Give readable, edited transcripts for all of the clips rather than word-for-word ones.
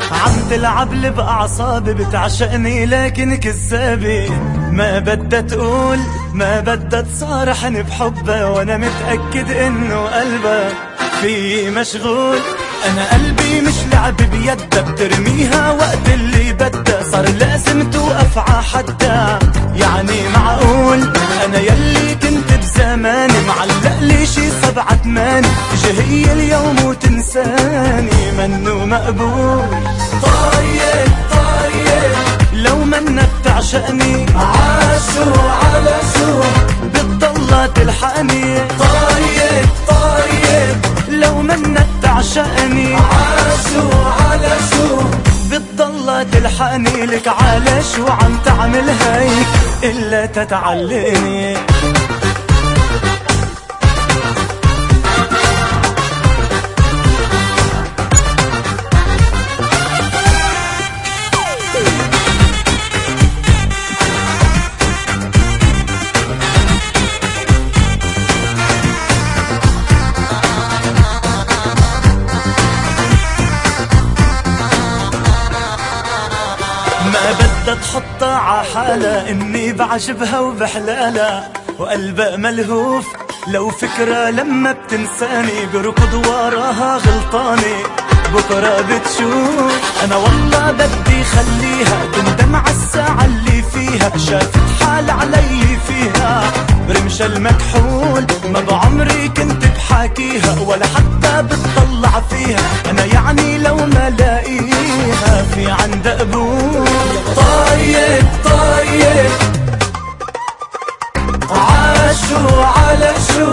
عم تلعب لي بأعصابي، بتعشقني لكن كذابة، ما بدها تقول ما بدها تصارحني بحبها، وانا متأكد انه قلبها في مشغول. انا قلبي مش لعب بيدها، بترميها وقت اللي بدها، صار لازم توقف ع حدها. يعني معقول انا يلي كنت بزماني معلق لي شي 7 8، تجي هي اليوم وتنساني، منو مقبول. طيب طيب لو منك تعشقني، عاشو على شو بتضلها تلحقني. طيب طيب لو منك تعشقني، عاشو على شو بتضلها تلحقني. لك على شو عم تعمل هيك إلا تتعلقني؟ ما بدها تحطها ع حالها، اني بعجبها وبحلالها، وقلبها ملهوف لو فكرة لما بتنساني، بركض وراها غلطاني بكرة بتشوف. انا والله بدي خليها تندم عالساعة اللي فيها، شافت حال علي فيها برمش المكحول. ما بعمري كنت بحاكيها ولا حتى بتطلع فيها، انا يعني لو ما لاقيها في عندها قبول. طيب طيب عاشو على شو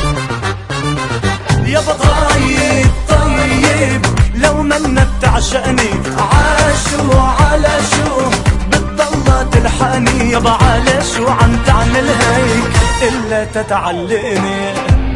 يابا. طيب طيب لو منا بتعشقني، عاشو على شو بتضلها تلحقني. يابا على شو عم تعمل هيك إلا تتعلقني؟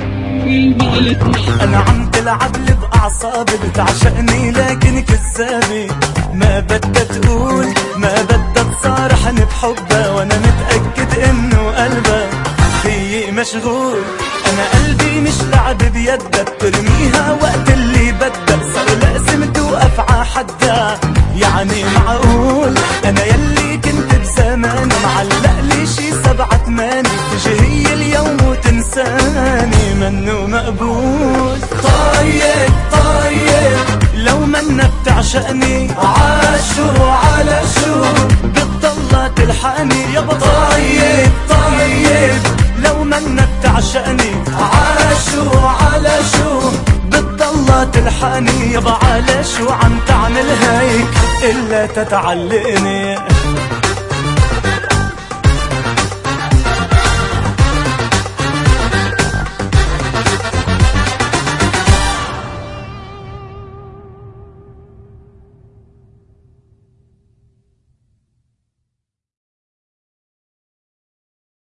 أنا عم تلعب لي بأعصابي، بتعشقني لكن كذابة، ما بدها تقول ما بدها تصارحني بحبها، وانا متأكد انه قلبها في مشغول. انا قلبي مش لعب بيدها، بترميها وقت اللي بدها، صار لازم توقف ع حدها. يعني معقول انا يلي كنت بزمان معلق لي شي 7 8، تجي هي اليوم وتنساني، منو مقبول. طيب طيب لو منا بتعشقني، عاشو على شو بتضلها تلحقني. يابا طيب طيب لو منا بتعشقني، عاشو على شو بتضلها تلحقني. يابا على شو عم تعمل هيك إلا تتعلقني؟